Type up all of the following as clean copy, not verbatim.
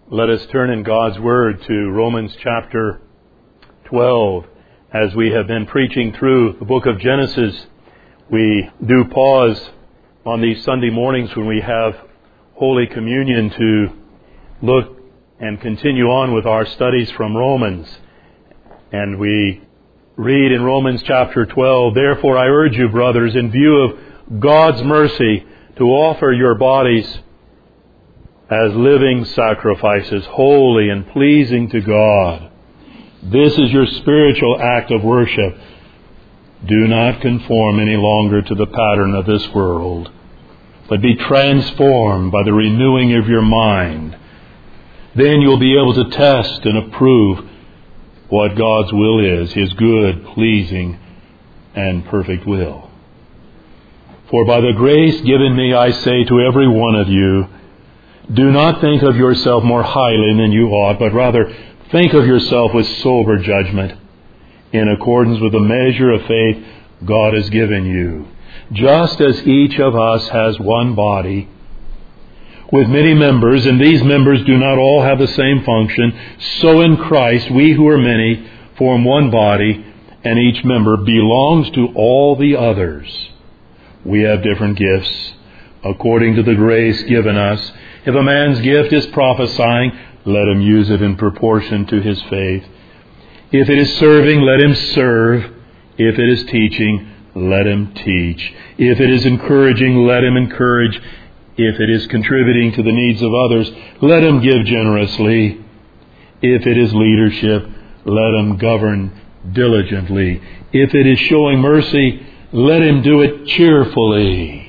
Let us turn in God's Word to Romans chapter 12. As we have been preaching through the book of Genesis, we do pause on these Sunday mornings when we have Holy Communion to look and continue on with our studies from Romans. And we read in Romans chapter 12, "Therefore I urge you, brothers, in view of God's mercy, to offer your bodies as living sacrifices, holy and pleasing to God. This is your spiritual act of worship. Do not conform any longer to the pattern of this world, but be transformed by the renewing of your mind. Then you'll be able to test and approve what God's will is, His good, pleasing, and perfect will. For by the grace given me, I say to every one of you, do not think of yourself more highly than you ought, but rather think of yourself with sober judgment, in accordance with the measure of faith God has given you. Just as each of us has one body, with many members, and these members do not all have the same function, so in Christ we who are many form one body, and each member belongs to all the others. We have different gifts, according to the grace given us. If a man's gift is prophesying, let him use it in proportion to his faith. If it is serving, let him serve. If it is teaching, let him teach. If it is encouraging, let him encourage. If it is contributing to the needs of others, let him give generously. If it is leadership, let him govern diligently. If it is showing mercy, let him do it cheerfully."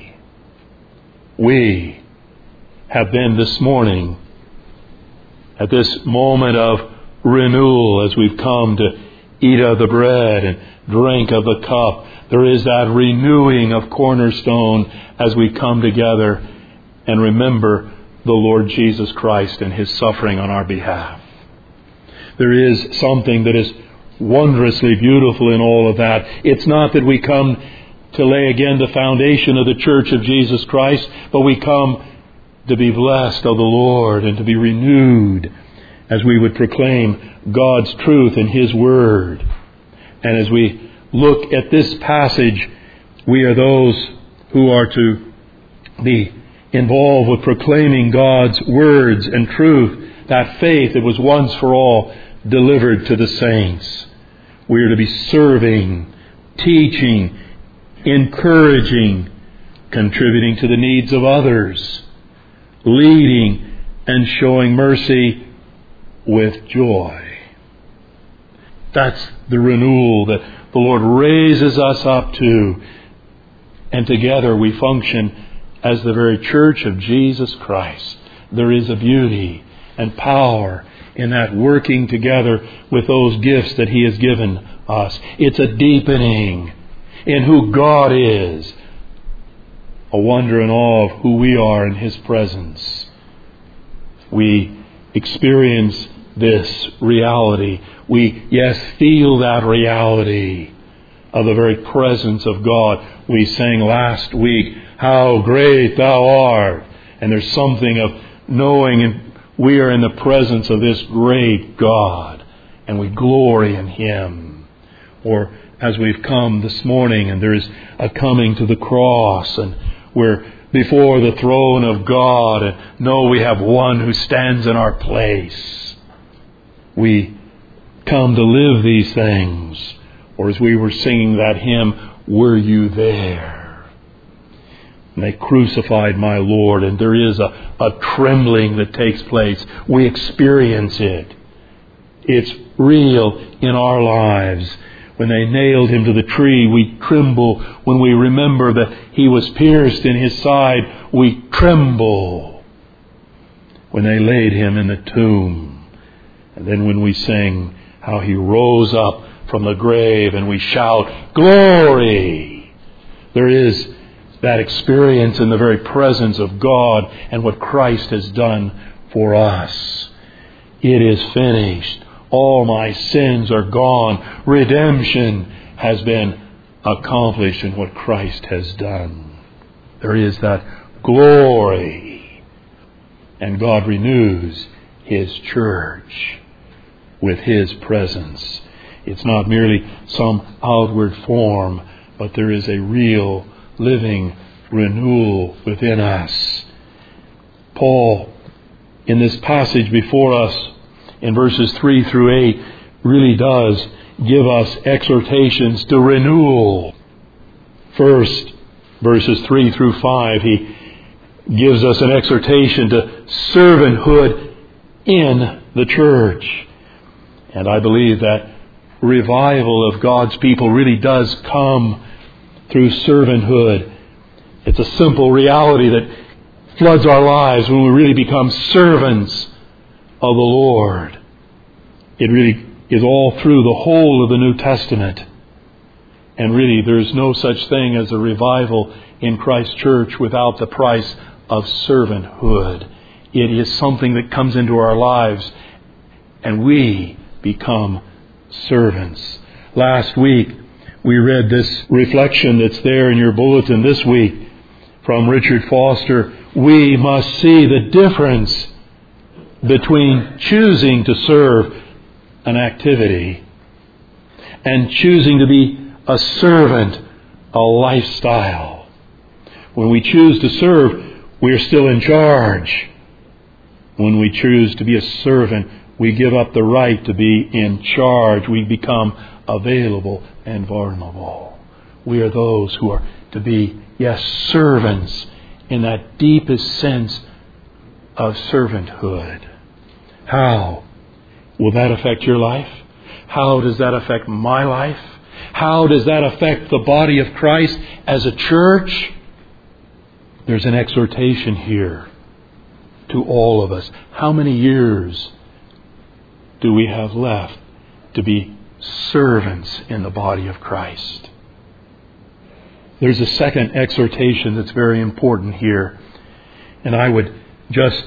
We have been this morning at this moment of renewal as we've come to eat of the bread and drink of the cup. There is that renewing of Cornerstone as we come together and remember the Lord Jesus Christ and His suffering on our behalf. There is something that is wondrously beautiful in all of that. It's not that we come to lay again the foundation of the Church of Jesus Christ, but we come to be blessed of the Lord and to be renewed as we would proclaim God's truth in His Word. And as we look at this passage, we are those who are to be involved with proclaiming God's words and truth, that faith that was once for all delivered to the saints. We are to be serving, teaching, encouraging, contributing to the needs of others, leading and showing mercy with joy. That's the renewal that the Lord raises us up to. And together we function as the very church of Jesus Christ. There is a beauty and power in that working together with those gifts that He has given us. It's a deepening in who God is, a wonder and awe of who we are in His presence. We experience this reality. We, feel that reality of the very presence of God. We sang last week, "How great Thou art." And there's something of knowing and we are in the presence of this great God, and we glory in Him. Or as we've come this morning, and there's a coming to the cross, and we're before the throne of God, and know we have one who stands in our place. We come to live these things. Or as we were singing that hymn, "Were you there?" And they crucified my Lord, and there is a trembling that takes place. We experience it. It's real in our lives. When they nailed Him to the tree, we tremble. When we remember that He was pierced in His side, we tremble. When they laid Him in the tomb. And then when we sing how He rose up from the grave and we shout, "Glory!" There is that experience in the very presence of God and what Christ has done for us. It is finished. All my sins are gone. Redemption has been accomplished in what Christ has done. There is that glory. And God renews His church with His presence. It's not merely some outward form, but there is a real living renewal within us. Paul, in this passage before us, in verses 3 through 8, really does give us exhortations to renewal. First, verses 3 through 5, he gives us an exhortation to servanthood in the church. And I believe that revival of God's people really does come through servanthood. It's a simple reality that floods our lives when we really become servants of the Lord. It really is all through the whole of the New Testament. And really, there's no such thing as a revival in Christ's church without the price of servanthood. It is something that comes into our lives, and we become servants. Last week, we read this reflection that's there in your bulletin this week from Richard Foster. We must see the difference between choosing to serve an activity and choosing to be a servant, a lifestyle. When we choose to serve, we are still in charge. When we choose to be a servant, we give up the right to be in charge. We become available and vulnerable. We are those who are to be, yes, servants in that deepest sense of servanthood. How will that affect your life? How does that affect my life? How does that affect the body of Christ as a church? There's an exhortation here to all of us. How many years do we have left to be servants in the body of Christ? There's a second exhortation that's very important here. And I would just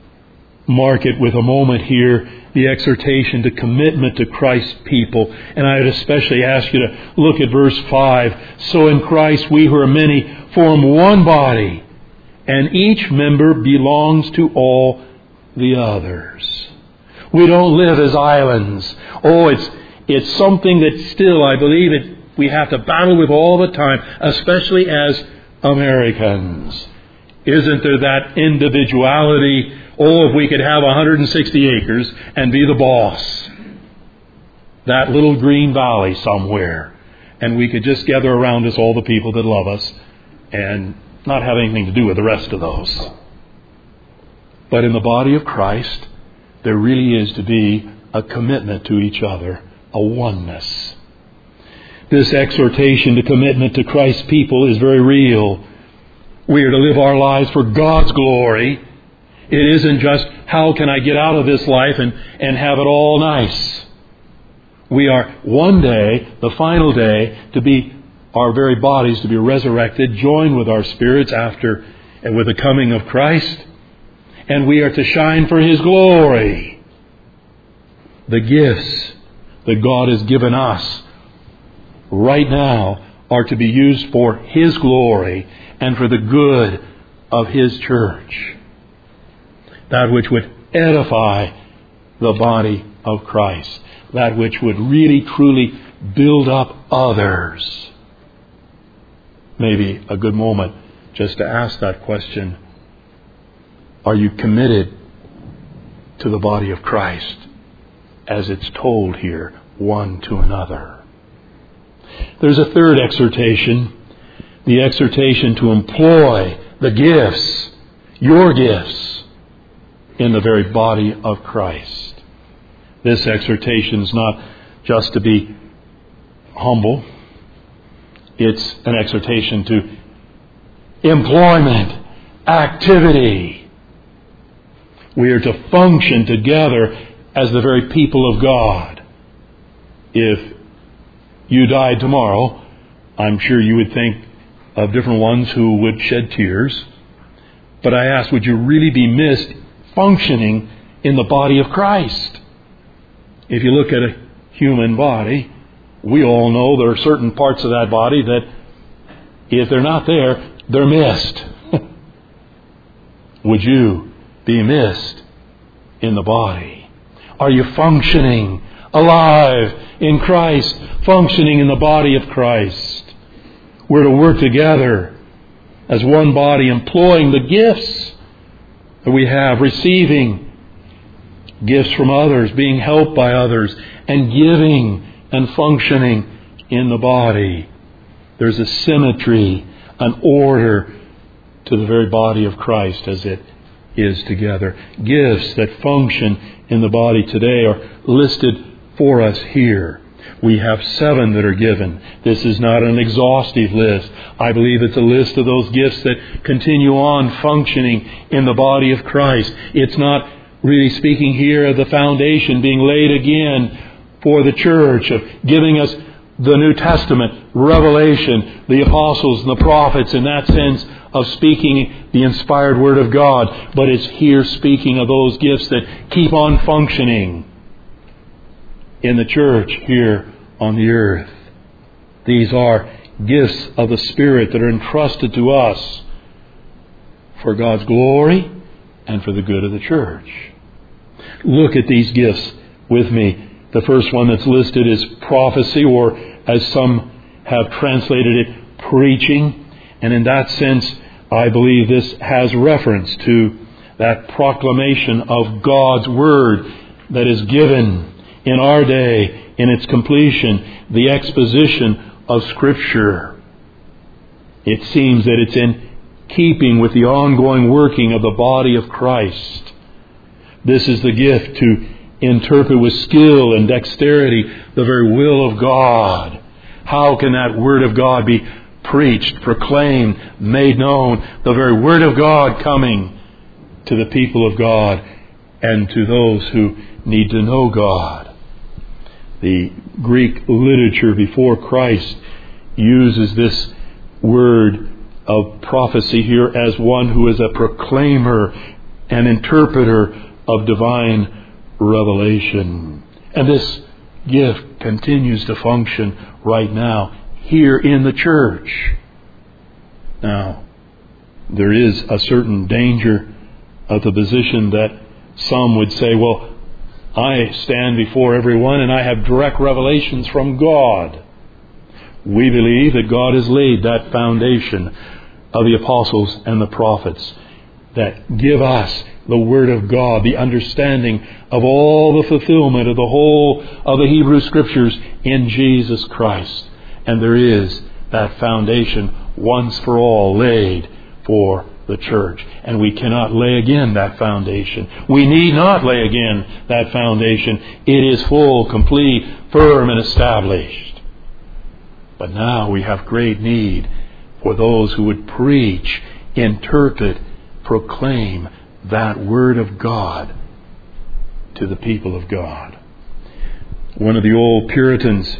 mark it with a moment here, the exhortation to commitment to Christ's people. And I would especially ask you to look at verse 5. So in Christ we who are many form one body, and each member belongs to all the others. We don't live as islands. Oh, it's something that still, I believe, we have to battle with all the time, especially as Americans. Isn't there that individuality? Oh, if we could have 160 acres and be the boss. That little green valley somewhere. And we could just gather around us all the people that love us and not have anything to do with the rest of those. But in the body of Christ, there really is to be a commitment to each other, a oneness. This exhortation to commitment to Christ's people is very real. We are to live our lives for God's glory. It isn't just, how can I get out of this life and have it all nice? We are one day, the final day, to be our very bodies to be resurrected, joined with our spirits after and with the coming of Christ. And we are to shine for His glory. The gifts that God has given us right now are to be used for His glory and for the good of His church. That which would edify the body of Christ. That which would really, truly build up others. Maybe a good moment just to ask that question. Are you committed to the body of Christ as it's told here, one to another? There's a third exhortation, the exhortation to employ the gifts, your gifts, in the very body of Christ. This exhortation is not just to be humble. It's an exhortation to employment, activity. We are to function together as the very people of God. If you died tomorrow, I'm sure you would think of different ones who would shed tears. But I ask, would you really be missed functioning in the body of Christ? If you look at a human body, we all know there are certain parts of that body that if they're not there, they're missed. Would you be missed in the body? Are you functioning, alive in Christ, functioning in the body of Christ? We're to work together as one body, employing the gifts that we have, receiving gifts from others, being helped by others, and giving and functioning in the body. There's a symmetry, an order to the very body of Christ as it is together. Gifts that function in the body today are listed for us here. We have 7 that are given. This is not an exhaustive list. I believe it's a list of those gifts that continue on functioning in the body of Christ. It's not really speaking here of the foundation being laid again for the church, of giving us the New Testament, revelation, the apostles and the prophets, in that sense of speaking the inspired Word of God. But it's here speaking of those gifts that keep on functioning in the church here on the earth. These are gifts of the Spirit that are entrusted to us for God's glory and for the good of the church. Look at these gifts with me. The first one that's listed is prophecy, or as some have translated it, preaching. And in that sense, I believe this has reference to that proclamation of God's Word that is given in our day, in its completion, the exposition of Scripture. It seems that it's in keeping with the ongoing working of the body of Christ. This is the gift to interpret with skill and dexterity the very will of God. How can that Word of God be preached, proclaimed, made known? The very Word of God coming to the people of God and to those who need to know God. The Greek literature before Christ uses this word of prophecy here as one who is a proclaimer, an interpreter of divine revelation. And this gift continues to function right now here in the church. Now, there is a certain danger of the position that some would say, well, I stand before everyone and I have direct revelations from God. We believe that God has laid that foundation of the apostles and the prophets that give us the Word of God, the understanding of all the fulfillment of the whole of the Hebrew Scriptures in Jesus Christ. And there is that foundation once for all laid for the church. And we cannot lay again that foundation. We need not lay again that foundation. It is full, complete, firm, and established. But now we have great need for those who would preach, interpret, proclaim that Word of God to the people of God. One of the old Puritans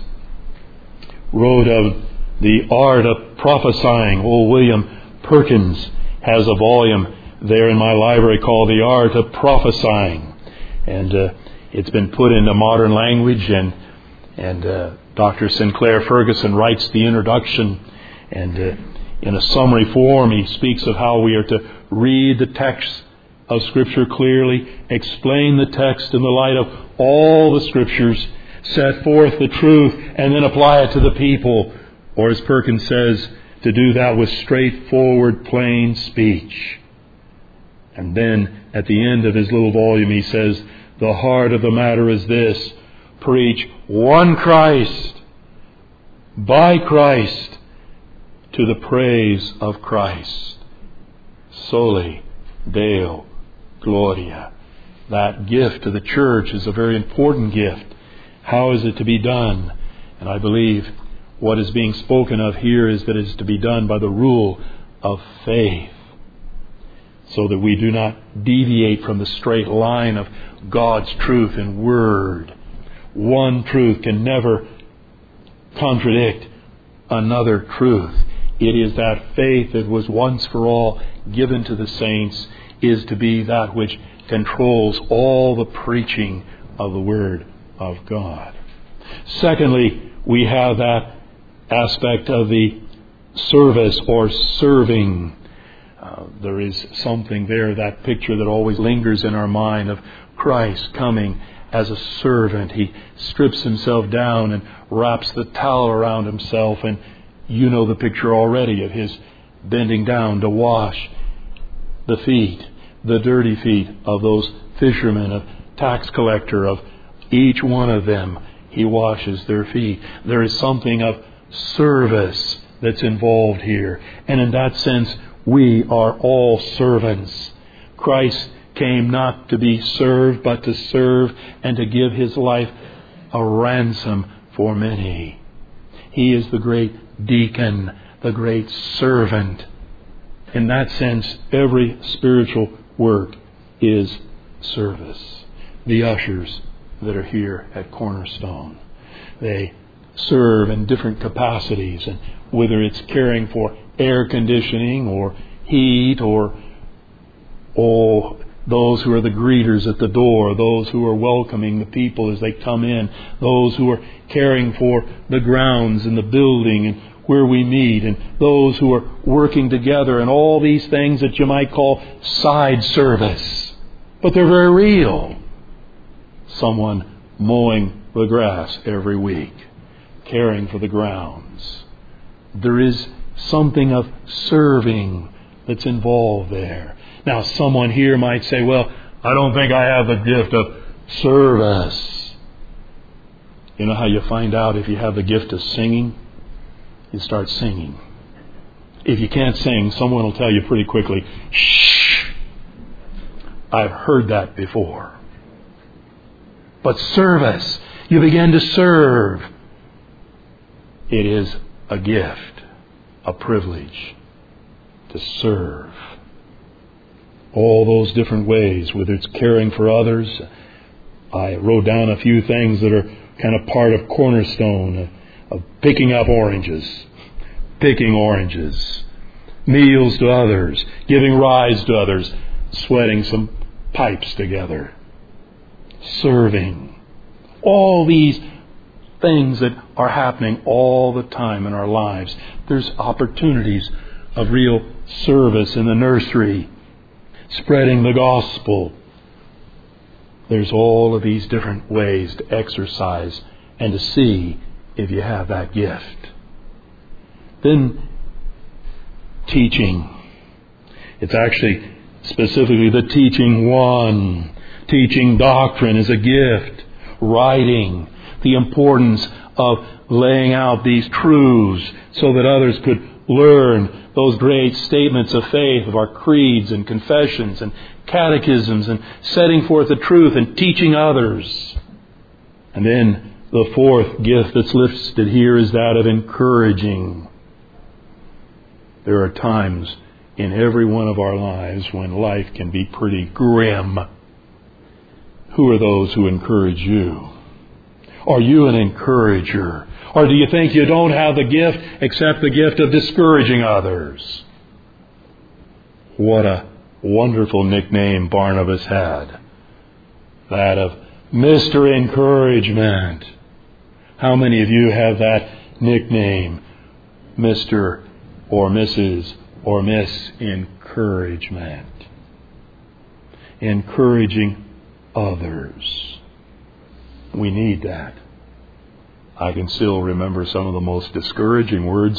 wrote of the art of prophesying. Old William Perkins has a volume there in my library called The Art of Prophesying. And it's been put into modern language, and Dr. Sinclair Ferguson writes the introduction, and in a summary form he speaks of how we are to read the text of Scripture clearly, explain the text in the light of all the Scriptures, set forth the truth, and then apply it to the people. Or as Perkins says, to do that with straightforward, plain speech. And then at the end of his little volume he says, the heart of the matter is this: preach one Christ, by Christ, to the praise of Christ. Soli Deo Gloria. That gift to the church is a very important gift. How is it to be done? And I believe what is being spoken of here is that it is to be done by the rule of faith, so that we do not deviate from the straight line of God's truth and Word. One truth can never contradict another truth. It is that faith that was once for all given to the saints is to be that which controls all the preaching of the Word of God. Secondly, we have that aspect of the service or serving. There is something there, that picture that always lingers in our mind of Christ coming as a servant. He strips himself down and wraps the towel around himself, and you know the picture already of his bending down to wash the feet, the dirty feet of those fishermen, of tax collector, of each one of them. He washes their feet. There is something of service that's involved here. And in that sense, we are all servants. Christ came not to be served, but to serve and to give his life a ransom for many. He is the great deacon, the great servant. In that sense, every spiritual work is service. The ushers that are here at Cornerstone, they serve in different capacities, and whether it's caring for air conditioning or heat, or those who are the greeters at the door, those who are welcoming the people as they come in, those who are caring for the grounds and the building and where we meet, and those who are working together, and all these things that you might call side service. But they're very real. Someone mowing the grass every week, caring for the grounds. There is something of serving that's involved there. Now, someone here might say, well, I don't think I have the gift of service. You know how you find out if you have the gift of singing? You start singing. If you can't sing, someone will tell you pretty quickly, shh. I've heard that before. But service, you begin to serve. It is a gift, a privilege to serve. All those different ways, whether it's caring for others. I wrote down a few things that are kind of part of Cornerstone, of picking up oranges, picking oranges, meals to others, giving rides to others, sweating some pipes together, serving. All these things that are happening all the time in our lives. There's opportunities of real service in the nursery, spreading the gospel. There's all of these different ways to exercise and to see if you have that gift. Then teaching. It's actually specifically the teaching one. Teaching doctrine is a gift. Writing. The importance of laying out these truths so that others could learn those great statements of faith of our creeds and confessions and catechisms, and setting forth the truth and teaching others. And then the fourth gift that's listed here is that of encouraging. There are times in every one of our lives when life can be pretty grim. Who are those who encourage you? Are you an encourager? Or do you think you don't have the gift except the gift of discouraging others? What a wonderful nickname Barnabas had. That of Mr. Encouragement. How many of you have that nickname? Mr. or Mrs. or Miss Encouragement. Encouraging others. We need that. I can still remember some of the most discouraging words.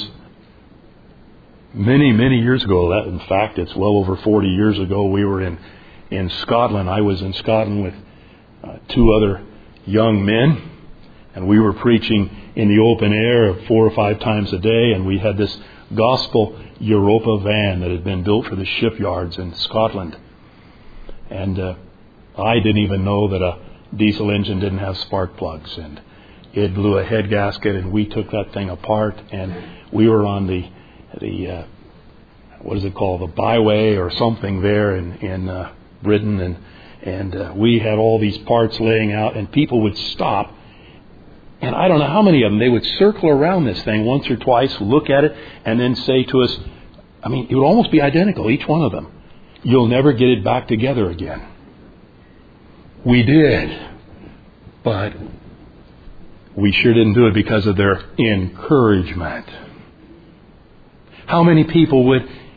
Many, many years ago, in fact, it's well over 40 years ago, we were in Scotland. I was in Scotland with two other young men, and we were preaching in the open air 4 or 5 times a day, and we had this gospel Europa van that had been built for the shipyards in Scotland. And I didn't even know that a diesel engine didn't have spark plugs, and it blew a head gasket, and we took that thing apart, and we were on the what is it called, the byway or something there in Britain, and we had all these parts laying out, and people would stop, and I don't know how many of them, they would circle around this thing once or twice, look at it, and then say to us, I mean, it would almost be identical, each one of them, "You'll never get it back together again." We did, but we sure didn't do it because of their encouragement. How many people would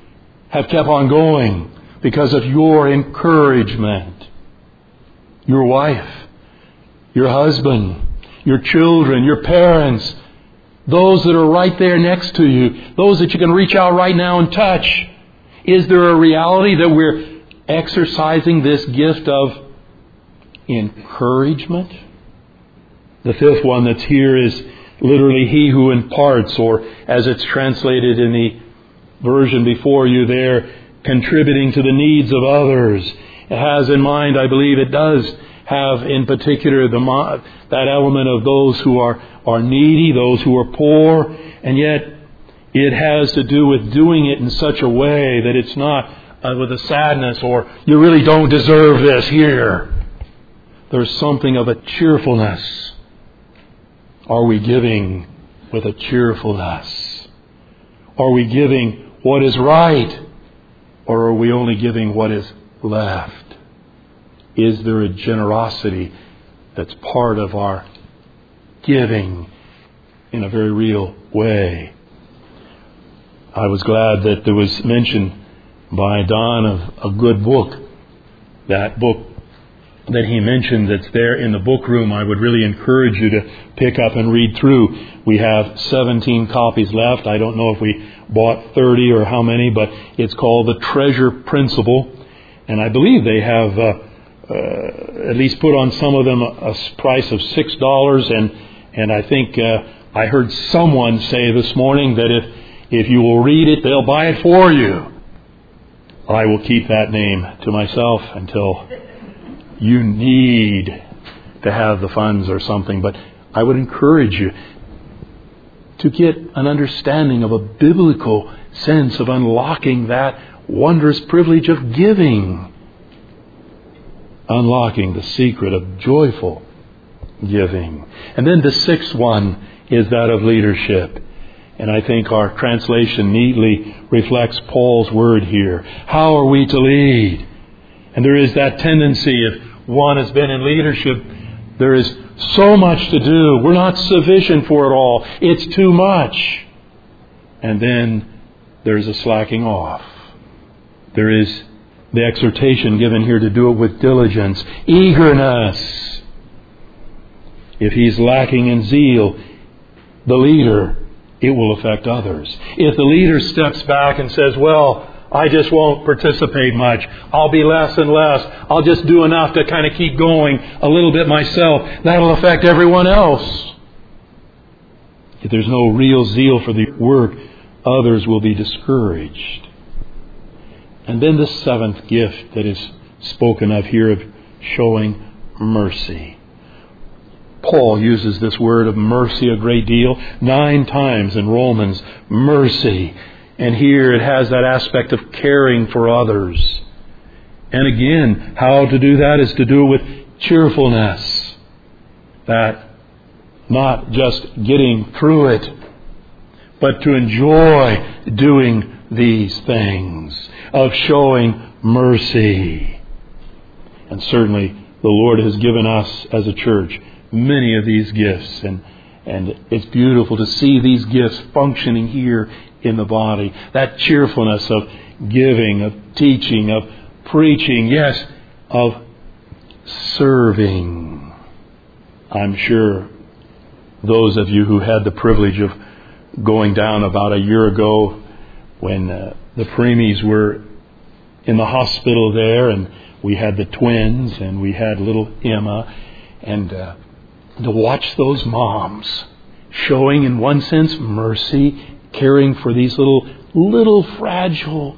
have kept on going because of your encouragement. Your wife, your husband, your children, your parents, those that are right there next to you, those that you can reach out right now and touch. Is there a reality that we're exercising this gift of encouragement? The fifth one that's here is literally he who imparts, or as it's translated in the version before you there, contributing to the needs of others. It has in mind, I believe it does have in particular that element of those who are needy, those who are poor, and yet it has to do with doing it in such a way that it's not with a sadness or you really don't deserve this here. There's something of a cheerfulness. Are we giving with a cheerfulness? Are we giving what is right? Or are we only giving what is left? Is there a generosity that's part of our giving in a very real way? I was glad that there was mention by Don of a good book. That book that he mentioned that's there in the book room, I would really encourage you to pick up and read through. We have 17 copies left. I don't know if we bought 30 or how many, but it's called The Treasure Principle. And I believe they have at least put on some of them a price of $6. And I think I heard someone say this morning that if you will read it, they'll buy it for you. I will keep that name to myself until you need to have the funds or something. But I would encourage you to get an understanding of a biblical sense of unlocking that wondrous privilege of giving. Unlocking the secret of joyful giving. And then the sixth one is that of leadership. And I think our translation neatly reflects Paul's word here. How are we to lead? And there is that tendency, if one has been in leadership, there is so much to do. We're not sufficient for it all. It's too much. And then there's a slacking off. There is the exhortation given here to do it with diligence, eagerness. If he's lacking in zeal, the leader, it will affect others. If the leader steps back and says, well, I just won't participate much. I'll be less and less. I'll just do enough to kind of keep going a little bit myself. That'll affect everyone else. If there's no real zeal for the work, others will be discouraged. And then the seventh gift that is spoken of here of showing mercy. Paul uses this word of mercy a great deal. 9 times in Romans, mercy. And here it has that aspect of caring for others. And again, how to do that is to do it with cheerfulness. That not just getting through it, but to enjoy doing these things, of showing mercy. And certainly the Lord has given us as a church many of these gifts, and it's beautiful to see these gifts functioning here in the body. That cheerfulness of giving, of teaching, of preaching, yes, of serving. I'm sure those of you who had the privilege of going down about a year ago when the preemies were in the hospital there, and we had the twins and we had little Emma, and to watch those moms showing in one sense mercy, caring for these little fragile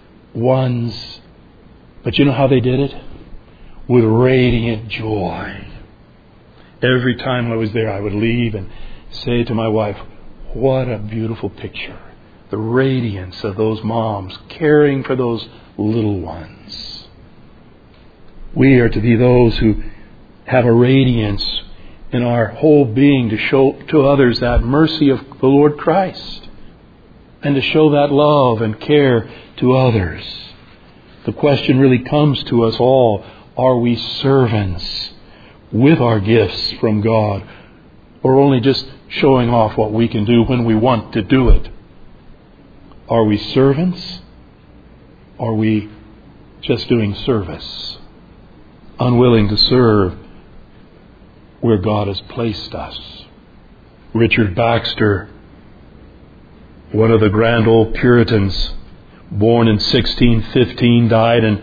ones. But you know how they did it? With radiant joy. Every time I was there, I would leave and say to my wife, what a beautiful picture. The radiance of those moms caring for those little ones. We are to be those who have a radiance in our whole being to show to others that mercy of the Lord Christ, and to show that love and care to others. The question really comes to us all, are we servants with our gifts from God, or only just showing off what we can do when we want to do it? Are we servants, are we just doing service, unwilling to serve where God has placed us? Richard Baxter, one of the grand old Puritans, born in 1615, died in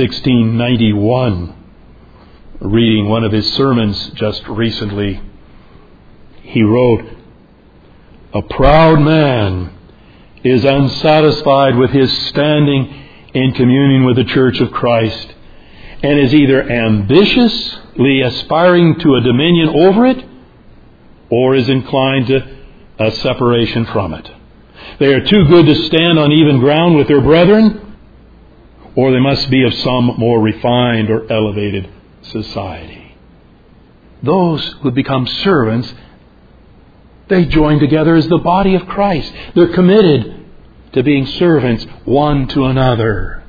1691. Reading one of his sermons just recently, he wrote, "A proud man is unsatisfied with his standing in communion with the Church of Christ, and is either ambitiously aspiring to a dominion over it, or is inclined to a separation from it. They are too good to stand on even ground with their brethren, or they must be of some more refined or elevated society." Those who become servants, they join together as the body of Christ. They're committed to being servants one to another.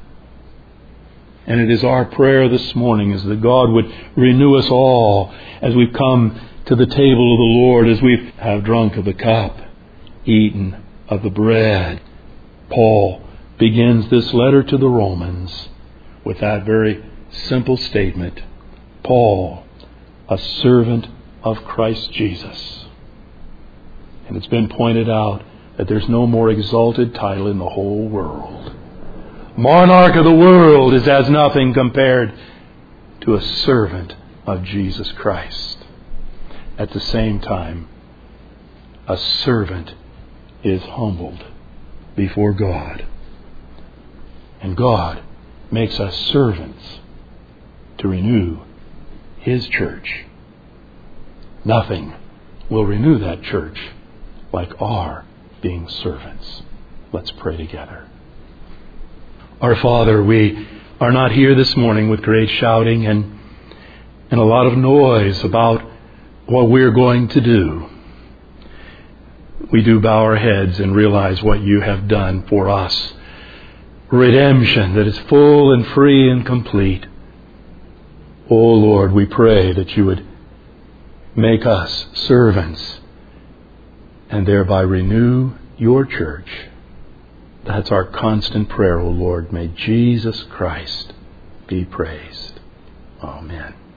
And it is our prayer this morning is that God would renew us all as we've come to the table of the Lord, as we have drunk of the cup, eaten of the bread. Paul begins this letter to the Romans with that very simple statement: Paul, a servant of Christ Jesus. And it's been pointed out that there's no more exalted title in the whole world. Monarch of the world is as nothing compared to a servant of Jesus Christ. At the same time, a servant is humbled before God. And God makes us servants to renew His church. Nothing will renew that church like our being servants. Let's pray together. Our Father, we are not here this morning with great shouting and a lot of noise about what we're going to do. We do bow our heads and realize what you have done for us. Redemption that is full and free and complete. Oh Lord, we pray that you would make us servants and thereby renew your church. That's our constant prayer, O Lord. May Jesus Christ be praised. Amen.